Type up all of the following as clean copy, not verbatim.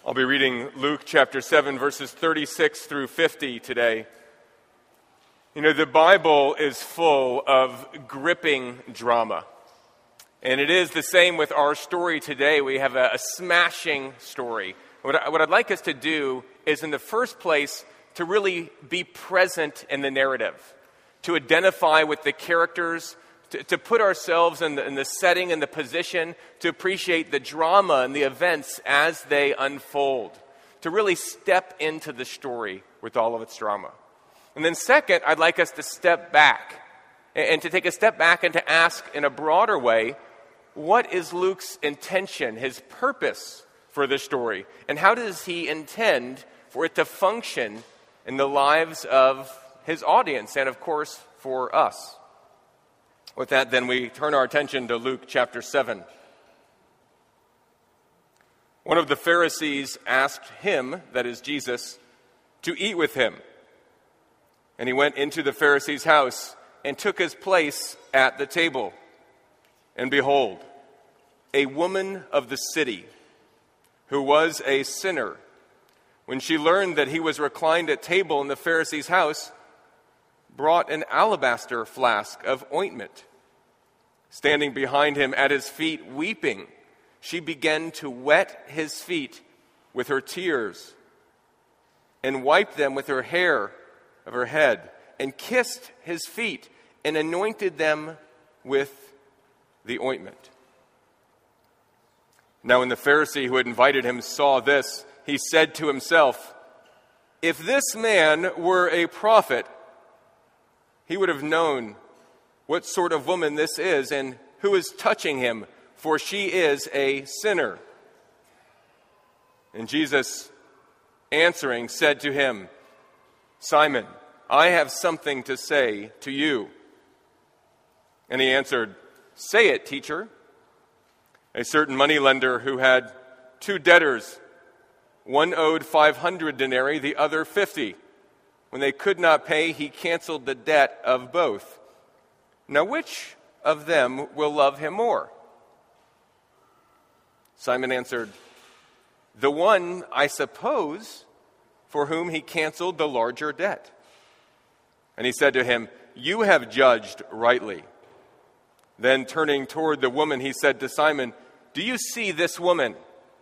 I'll be reading Luke chapter 7, verses 36 through 50 today. You know, the Bible is full of gripping drama. And it is the same with our story today. We have a smashing story. What I'd like us to do is, in the first place, to really be present in the narrative, to identify with the characters, to put ourselves in the setting and the position, to appreciate the drama and the events as they unfold, to really step into the story with all of its drama. And then second, I'd like us to step back and to take a step back and to ask in a broader way, what is Luke's intention, his purpose for this story? And how does he intend for it to function in the lives of his audience and, of course, for us? With that, then, we turn our attention to Luke chapter 7. One of the Pharisees asked him, that is Jesus, to eat with him. And he went into the Pharisee's house and took his place at the table. And behold, a woman of the city, who was a sinner, when she learned that he was reclined at table in the Pharisee's house, brought an alabaster flask of ointment. Standing behind him at his feet, weeping, she began to wet his feet with her tears and wiped them with her hair of her head and kissed his feet and anointed them with the ointment. Now when the Pharisee who had invited him saw this, he said to himself, "If this man were a prophet, he would have known what sort of woman this is and who is touching him, for she is a sinner." And Jesus, answering, said to him, "Simon, I have something to say to you." And he answered, "Say it, teacher." A certain moneylender who had 2 debtors, one owed 500 denarii, the other 50. When they could not pay, he canceled the debt of both. Now, which of them will love him more? Simon answered, "The one, I suppose, for whom he canceled the larger debt." And he said to him, "You have judged rightly." Then turning toward the woman, he said to Simon, "Do you see this woman?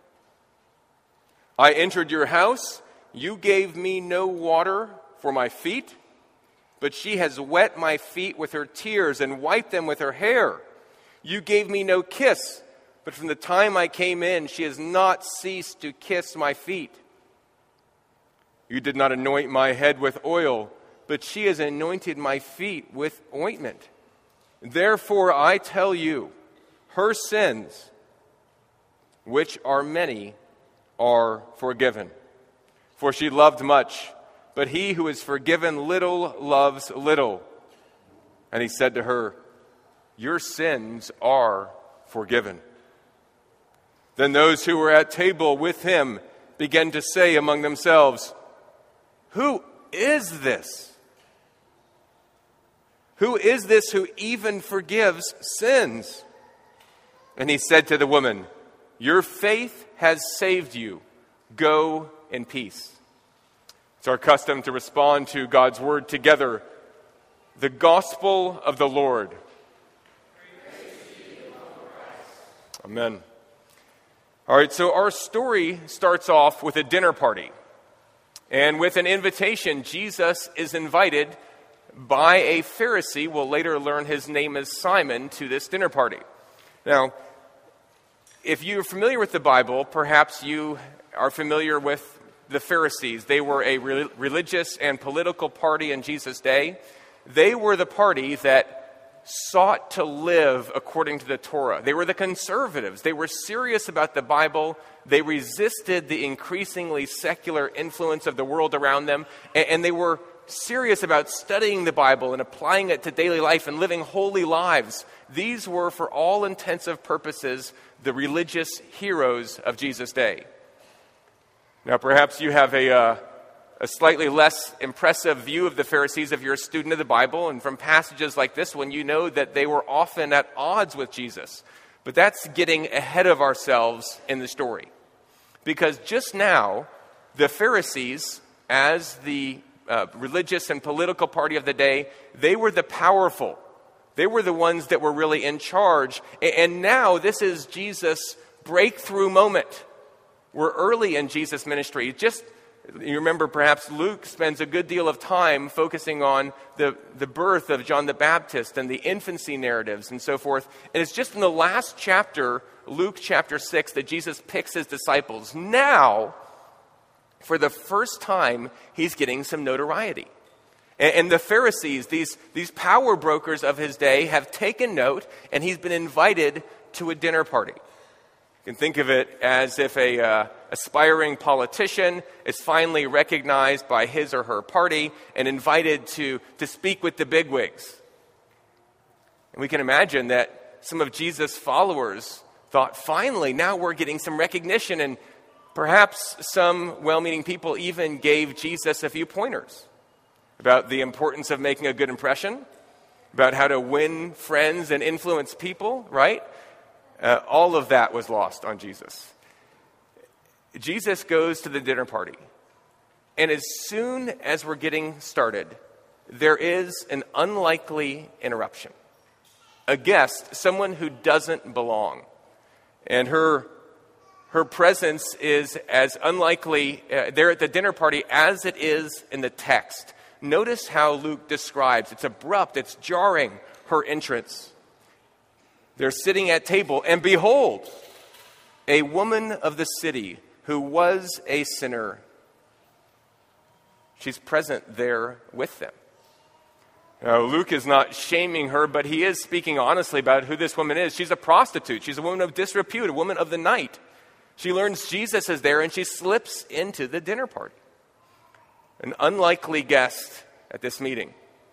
I entered your house. You gave me no water for my feet, but she has wet my feet with her tears and wiped them with her hair. You gave me no kiss, but from the time I came in, she has not ceased to kiss my feet. You did not anoint my head with oil, but she has anointed my feet with ointment. Therefore, I tell you, her sins, which are many, are forgiven. For she loved much, but he who is forgiven little loves little." And he said to her, "Your sins are forgiven." Then those who were at table with him began to say among themselves, "Who is this? Who is this who even forgives sins?" And he said to the woman, "Your faith has saved you. Go in peace." It's our custom to respond to God's word together. The gospel of the Lord. Amen. All right, so our story starts off with a dinner party. And with an invitation, Jesus is invited by a Pharisee. We'll later learn his name is Simon, to this dinner party. Now, if you're familiar with the Bible, perhaps you are familiar with the Pharisees. They were a religious and political party in Jesus' day. They were the party that sought to live according to the Torah. They were the conservatives. They were serious about the Bible. They resisted the increasingly secular influence of the world around them. And they were serious about studying the Bible and applying it to daily life and living holy lives. These were, for all intensive purposes, the religious heroes of Jesus' day. Now, perhaps you have a slightly less impressive view of the Pharisees if you're a student of the Bible, and from passages like this one, you know that they were often at odds with Jesus. But that's getting ahead of ourselves in the story. because just now, the Pharisees, as the religious and political party of the day, they were the powerful. They were the ones that were really in charge. And now this is Jesus' breakthrough moment. We're early in Jesus' ministry. You remember perhaps Luke spends a good deal of time focusing on the birth of John the Baptist and the infancy narratives and so forth. And it's just in the last chapter, Luke chapter 6, that Jesus picks his disciples. Now, for the first time, he's getting some notoriety. And the Pharisees, these power brokers of his day, have taken note, and he's been invited to a dinner party. You can think of it as if a aspiring politician is finally recognized by his or her party and invited to speak with the bigwigs. And we can imagine that some of Jesus' followers thought, finally, now we're getting some recognition, and perhaps some well-meaning people even gave Jesus a few pointers about the importance of making a good impression, about how to win friends and influence people, right? All of that was lost on Jesus. Jesus goes to the dinner party, and as soon as we're getting started, there is an unlikely interruption. A guest, someone who doesn't belong, and her presence is as unlikely there at the dinner party as it is in the text. Notice how Luke describes, it's abrupt, it's jarring, her entrance. They're sitting at table, and behold, a woman of the city who was a sinner. She's present there with them. Now, Luke is not shaming her, but he is speaking honestly about who this woman is. She's a prostitute. She's a woman of disrepute, a woman of the night. She learns Jesus is there, and she slips into the dinner party. An unlikely guest at this meeting.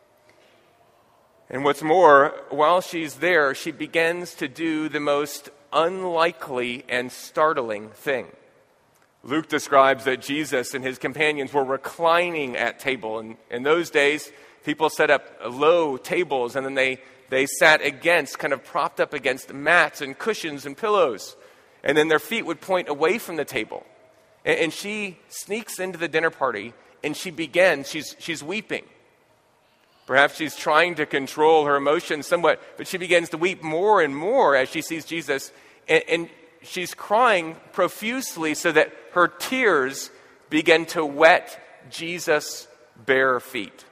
And what's more, while she's there, she begins to do the most unlikely and startling thing. Luke describes that Jesus and his companions were reclining at table. And in those days, people set up low tables, and then they sat kind of propped up against mats and cushions and pillows. And then their feet would point away from the table. And she sneaks into the dinner party, and she's weeping. Perhaps she's trying to control her emotions somewhat, but she begins to weep more and more as she sees Jesus. And she's crying profusely so that her tears begin to wet Jesus' bare feet.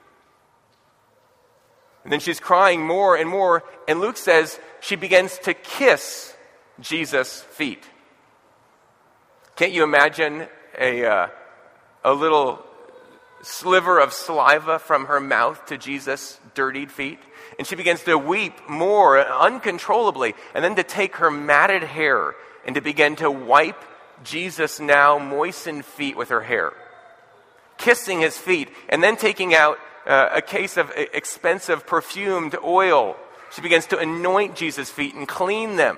And then she's crying more and more, and Luke says she begins to kiss Jesus' feet. Can't you imagine a little sliver of saliva from her mouth to Jesus' dirtied feet? And she begins to weep more uncontrollably, and then to take her matted hair and to begin to wipe Jesus' now moistened feet with her hair, kissing his feet, and then taking out a case of expensive perfumed oil. She begins to anoint Jesus' feet and clean them.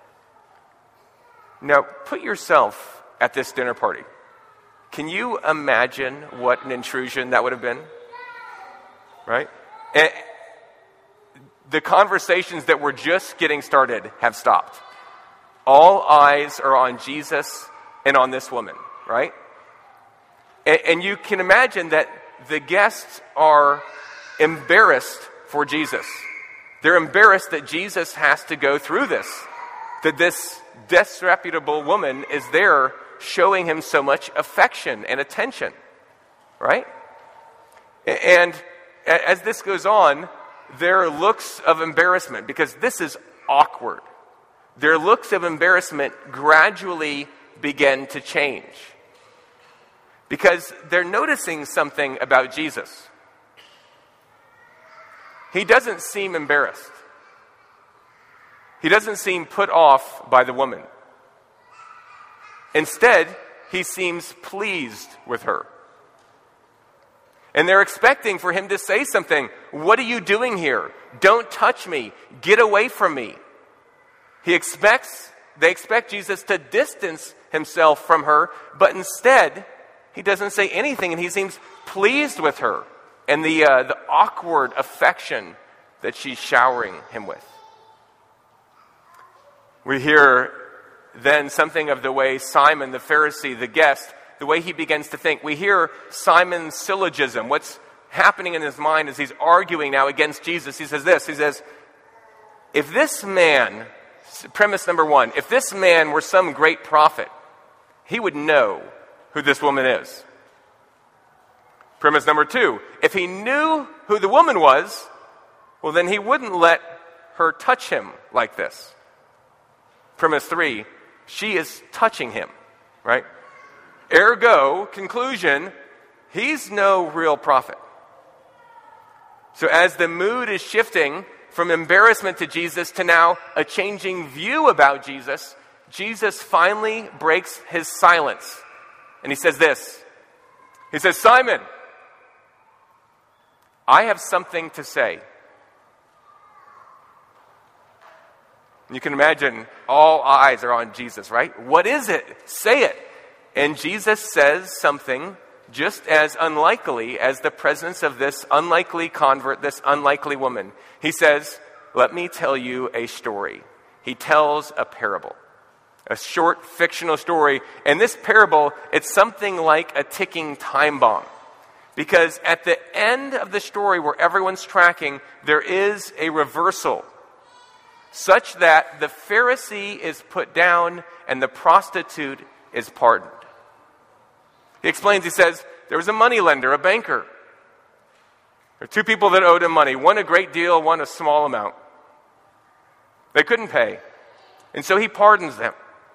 Now, put yourself at this dinner party. Can you imagine what an intrusion that would have been? Right? And the conversations that were just getting started have stopped. All eyes are on Jesus and on this woman, right? And you can imagine that the guests are embarrassed for Jesus. They're embarrassed that Jesus has to go through this, that this disreputable woman is there showing him so much affection and attention, right? And as this goes on, their looks of embarrassment, because this is awkward, their looks of embarrassment gradually begin to change. Because they're noticing something about Jesus. He doesn't seem embarrassed. He doesn't seem put off by the woman. Instead, he seems pleased with her. And they're expecting for him to say something. What are you doing here? Don't touch me. Get away from me. They expect Jesus to distance himself from her, but instead, he doesn't say anything, and he seems pleased with her and the awkward affection that she's showering him with. We hear than something of the way Simon, the Pharisee, the guest, the way he begins to think. We hear Simon's syllogism. What's happening in his mind as he's arguing now against Jesus? He says this, he says, if this man, premise number one, if this man were some great prophet, he would know who this woman is. Premise number two, if he knew who the woman was, well, then he wouldn't let her touch him like this. Premise three, she is touching him, right? Ergo, conclusion, he's no real prophet. So as the mood is shifting from embarrassment to Jesus to now a changing view about Jesus, Jesus finally breaks his silence. And he says this. He says, Simon, I have something to say. You can imagine all eyes are on Jesus, right? What is it? Say it. And Jesus says something just as unlikely as the presence of this unlikely convert, this unlikely woman. He says, let me tell you a story. He tells a parable, a short fictional story. And this parable, it's something like a ticking time bomb. Because at the end of the story where everyone's tracking, there is a reversal, such that the Pharisee is put down and the prostitute is pardoned. He explains, he says, there was a moneylender, a banker. There were two people that owed him money, one a great deal, one a small amount. They couldn't pay, and so he pardons them.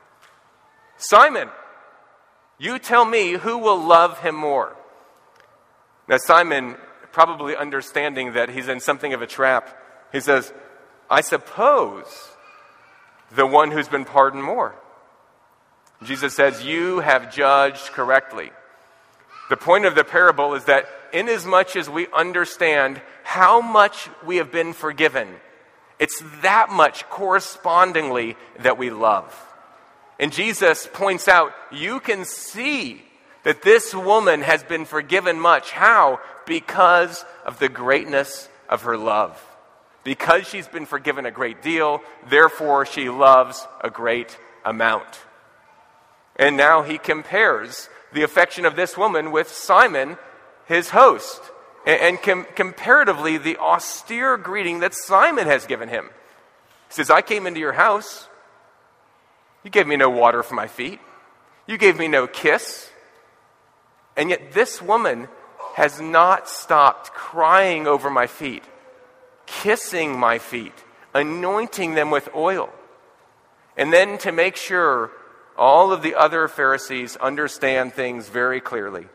Simon, you tell me who will love him more. Now Simon, probably understanding that he's in something of a trap, he says, I suppose the one who's been pardoned more. Jesus says, you have judged correctly. The point of the parable is that inasmuch as we understand how much we have been forgiven, it's that much correspondingly that we love. And Jesus points out, you can see that this woman has been forgiven much. How? Because of the greatness of her love. Because she's been forgiven a great deal, therefore she loves a great amount. And now he compares the affection of this woman with Simon, his host, and comparatively the austere greeting that Simon has given him. He says, I came into your house. You gave me no water for my feet. You gave me no kiss. And yet this woman has not stopped crying over my feet, kissing my feet, anointing them with oil. And then to make sure all of the other Pharisees understand things very clearly.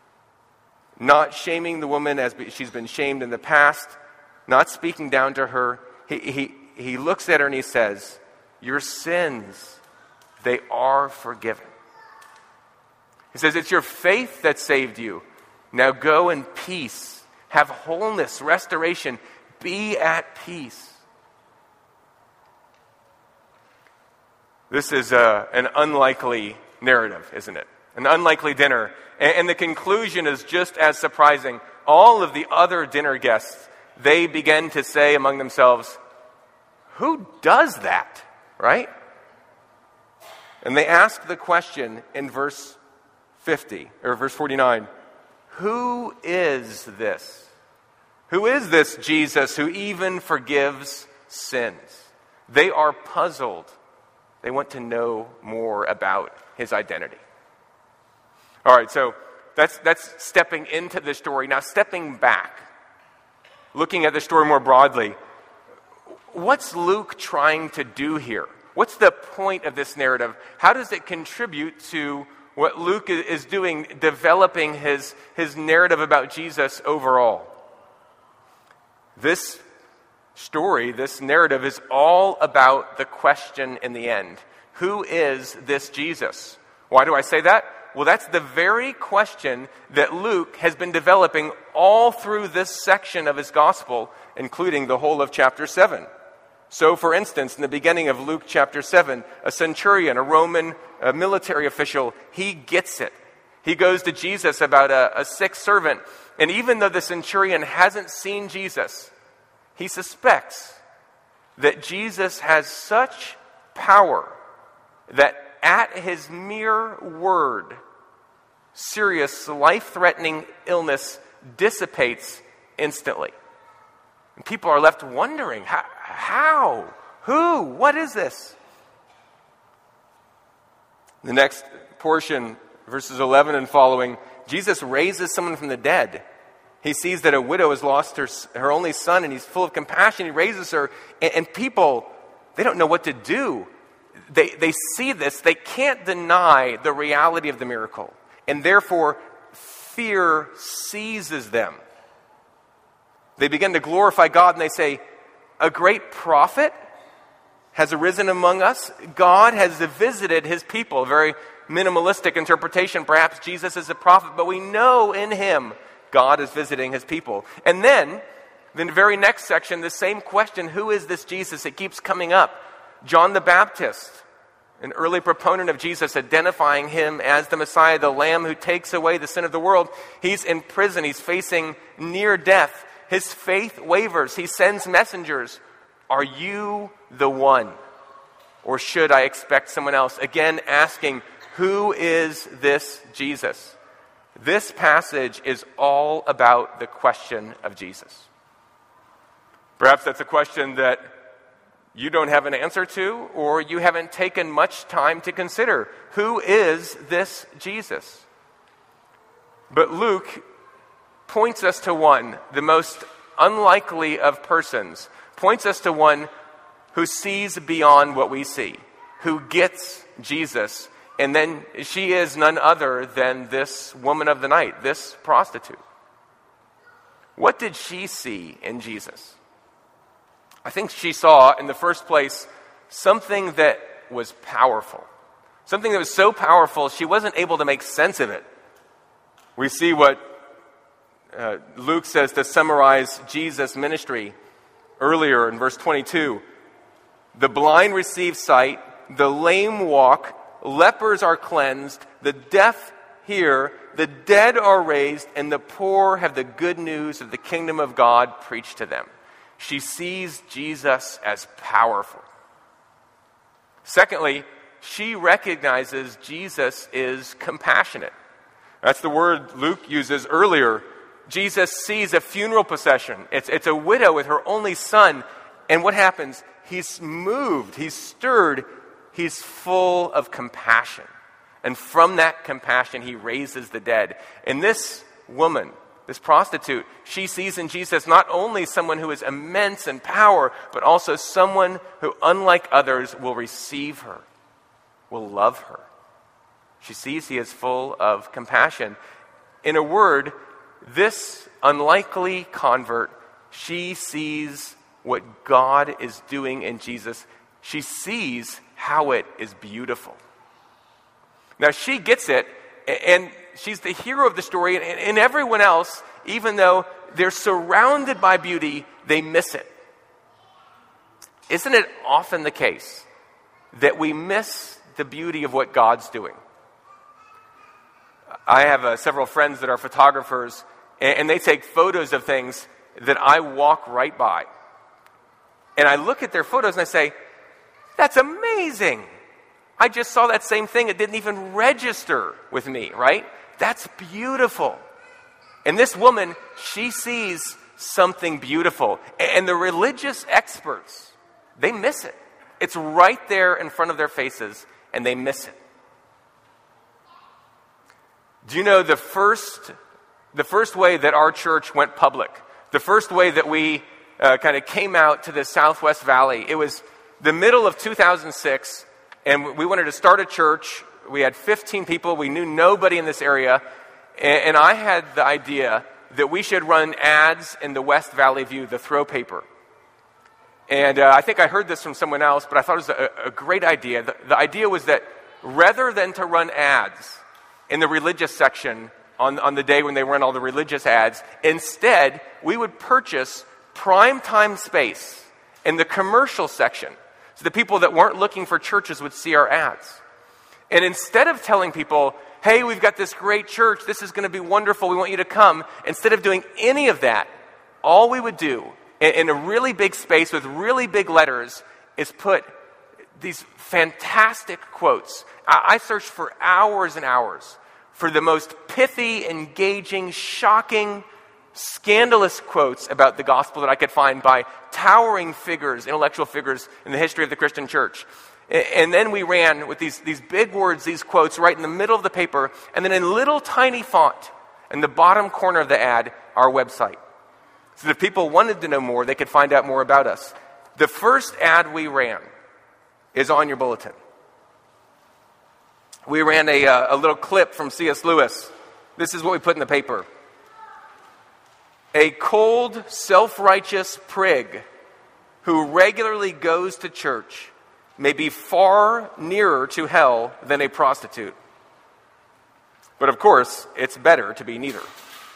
Not shaming the woman as she's been shamed in the past, not speaking down to her. He looks at her and he says, your sins, they are forgiven. He says, it's your faith that saved you. Now go in peace. Have wholeness, restoration. Be at peace. This is an unlikely narrative, isn't it? An unlikely dinner. And the conclusion is just as surprising. All of the other dinner guests, they begin to say among themselves, who does that? Right? And they ask the question in verse 50, or verse 49, who is this? Who is this Jesus who even forgives sins? They are puzzled. They want to know more about his identity. All right, so that's stepping into the story. Now, stepping back, looking at the story more broadly, what's Luke trying to do here? What's the point of this narrative? How does it contribute to what Luke is doing, developing his narrative about Jesus overall? This story, this narrative is all about the question in the end. Who is this Jesus? Why do I say that? Well, that's the very question that Luke has been developing all through this section of his gospel, including the whole of chapter 7. So, for instance, in the beginning of Luke chapter 7, a centurion, a Roman military official, he gets it. He goes to Jesus about a sick servant, and even though the centurion hasn't seen Jesus, he suspects that Jesus has such power that at his mere word, serious, life-threatening illness dissipates instantly. And people are left wondering, how? Who? What is this? The next portion, verses 11 and following, Jesus raises someone from the dead. He sees that a widow has lost her only son, and he's full of compassion. He raises her, and people, they don't know what to do. They see this. They can't deny the reality of the miracle, and therefore fear seizes them. They begin to glorify God, and they say, a great prophet has arisen among us. God has visited his people. A very minimalistic interpretation. Perhaps Jesus is a prophet, but we know in him God is visiting his people. And then, in the very next section, the same question, who is this Jesus? It keeps coming up. John the Baptist, an early proponent of Jesus, identifying him as the Messiah, the Lamb who takes away the sin of the world. He's in prison. He's facing near death. His faith wavers. He sends messengers. Are you the one? Or should I expect someone else? Again, asking, who is this Jesus? This passage is all about the question of Jesus. Perhaps that's a question that you don't have an answer to, or you haven't taken much time to consider. Who is this Jesus? But Luke points us to one, the most unlikely of persons, points us to one who sees beyond what we see, who gets Jesus. And then she is none other than this woman of the night, this prostitute. What did she see in Jesus? I think she saw, in the first place, something that was powerful. Something that was so powerful, she wasn't able to make sense of it. We see what Luke says to summarize Jesus' ministry earlier in verse 22. The blind receive sight, the lame walk, lepers are cleansed, the deaf hear, the dead are raised, and the poor have the good news of the kingdom of God preached to them. She sees Jesus as powerful. Secondly, she recognizes Jesus is compassionate. That's the word Luke uses earlier. Jesus sees a funeral procession. It's a widow with her only son. And what happens? He's moved, he's stirred, he's full of compassion. And from that compassion, he raises the dead. And this woman, this prostitute, she sees in Jesus not only someone who is immense in power, but also someone who, unlike others, will receive her, will love her. She sees he is full of compassion. In a word, this unlikely convert, she sees what God is doing in Jesus. She sees how it is beautiful. Now, she gets it, and she's the hero of the story, and everyone else, even though they're surrounded by beauty, they miss it. Isn't it often the case that we miss the beauty of what God's doing? I have several friends that are photographers, and they take photos of things that I walk right by. And I look at their photos and I say, that's amazing. I just saw that same thing. It didn't even register with me, right? That's beautiful. And this woman, she sees something beautiful. And the religious experts, they miss it. It's right there in front of their faces, and they miss it. Do you know the first way that our church went public, the first way that we kind of came out to the Southwest Valley? It was the middle of 2006, and we wanted to start a church. We had 15 people. We knew nobody in this area. And I had the idea that we should run ads in the West Valley View, the throw paper. And I think I heard this from someone else, but I thought it was a great idea. The idea was that rather than to run ads in the religious section on the day when they run all the religious ads, instead, we would purchase prime time space in the commercial section. So the people that weren't looking for churches would see our ads. And instead of telling people, hey, we've got this great church, this is going to be wonderful, we want you to come, instead of doing any of that, all we would do in a really big space with really big letters is put these fantastic quotes. I searched for hours and hours for the most pithy, engaging, shocking, scandalous quotes about the gospel that I could find by towering figures, intellectual figures in the history of the Christian church. And then we ran with these big words, these quotes, right in the middle of the paper, and then in little tiny font in the bottom corner of the ad, our website. So that if people wanted to know more, they could find out more about us. The first ad we ran is on your bulletin. We ran a little clip from C.S. Lewis. This is what we put in the paper. A cold, self-righteous prig who regularly goes to church may be far nearer to hell than a prostitute. But of course, it's better to be neither.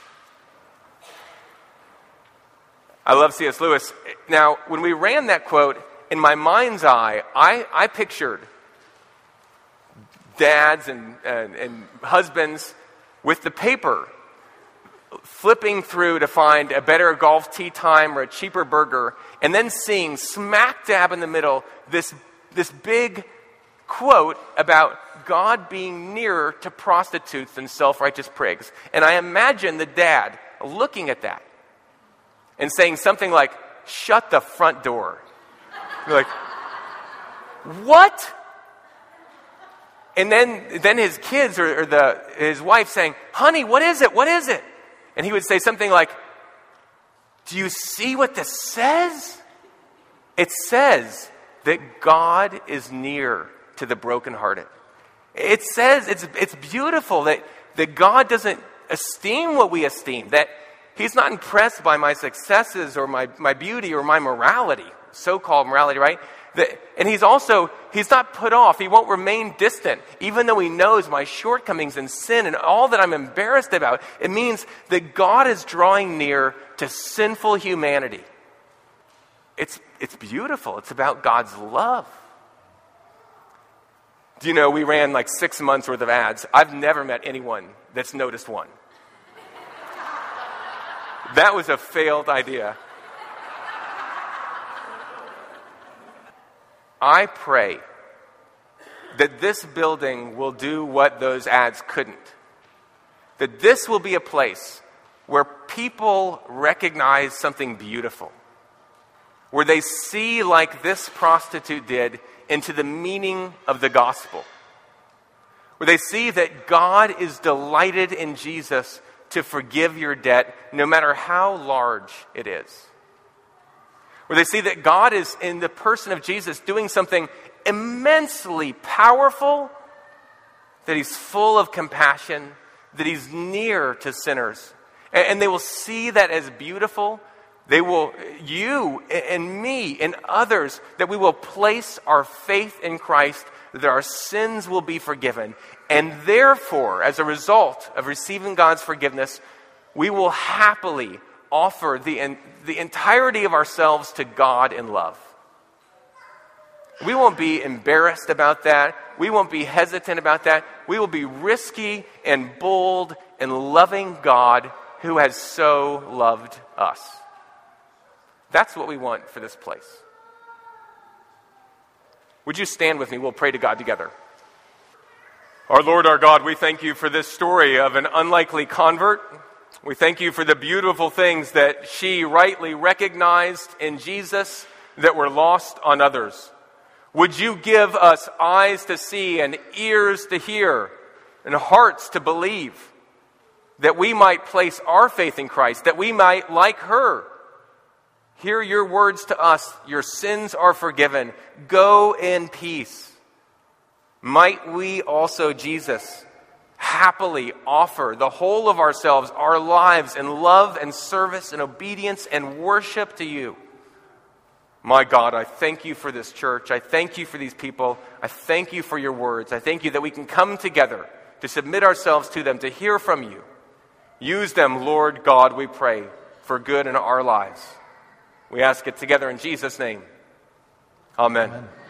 I love C.S. Lewis. Now, when we ran that quote, in my mind's eye, I pictured dads and husbands with the paper flipping through to find a better golf tee time or a cheaper burger, and then seeing smack dab in the middle this big quote about God being nearer to prostitutes than self-righteous prigs. And I imagine the dad looking at that and saying something like, "Shut the front door." You're like, what? And then his kids or his wife saying, "Honey, what is it? What is it?" And he would say something like, "Do you see what this says? It says that God is near to the brokenhearted. It says, it's beautiful that God doesn't esteem what we esteem, that He's not impressed by my successes or my beauty or my morality, so-called morality, right? And He's not put off. He won't remain distant, even though He knows my shortcomings and sin and all that I'm embarrassed about. It means that God is drawing near to sinful humanity. It's beautiful. It's about God's love. Do you know, we ran like 6 months worth of ads. I've never met anyone that's noticed one. That was a failed idea. I pray that this building will do what those ads couldn't. That this will be a place where people recognize something beautiful. Where they see, like this prostitute did, into the meaning of the gospel. Where they see that God is delighted in Jesus to forgive your debt, no matter how large it is. Where they see that God is, in the person of Jesus, doing something immensely powerful, that He's full of compassion, that He's near to sinners. And they will see that as beautiful. They will, you and me and others, that we will place our faith in Christ, that our sins will be forgiven. And therefore, as a result of receiving God's forgiveness, we will happily offer the entirety of ourselves to God in love. We won't be embarrassed about that. We won't be hesitant about that. We will be risky and bold in loving God who has so loved us. That's what we want for this place. Would you stand with me? We'll pray to God together. Our Lord, our God, we thank You for this story of an unlikely convert. We thank You for the beautiful things that she rightly recognized in Jesus that were lost on others. Would You give us eyes to see and ears to hear and hearts to believe, that we might place our faith in Christ, that we might, like her, hear Your words to us, your sins are forgiven, go in peace. Might we also, Jesus, happily offer the whole of ourselves, our lives, in love and service and obedience and worship to You. My God, I thank You for this church. I thank You for these people. I thank You for Your words. I thank You that we can come together to submit ourselves to them, to hear from You. Use them, Lord God, we pray, for good in our lives. We ask it together in Jesus' name. Amen.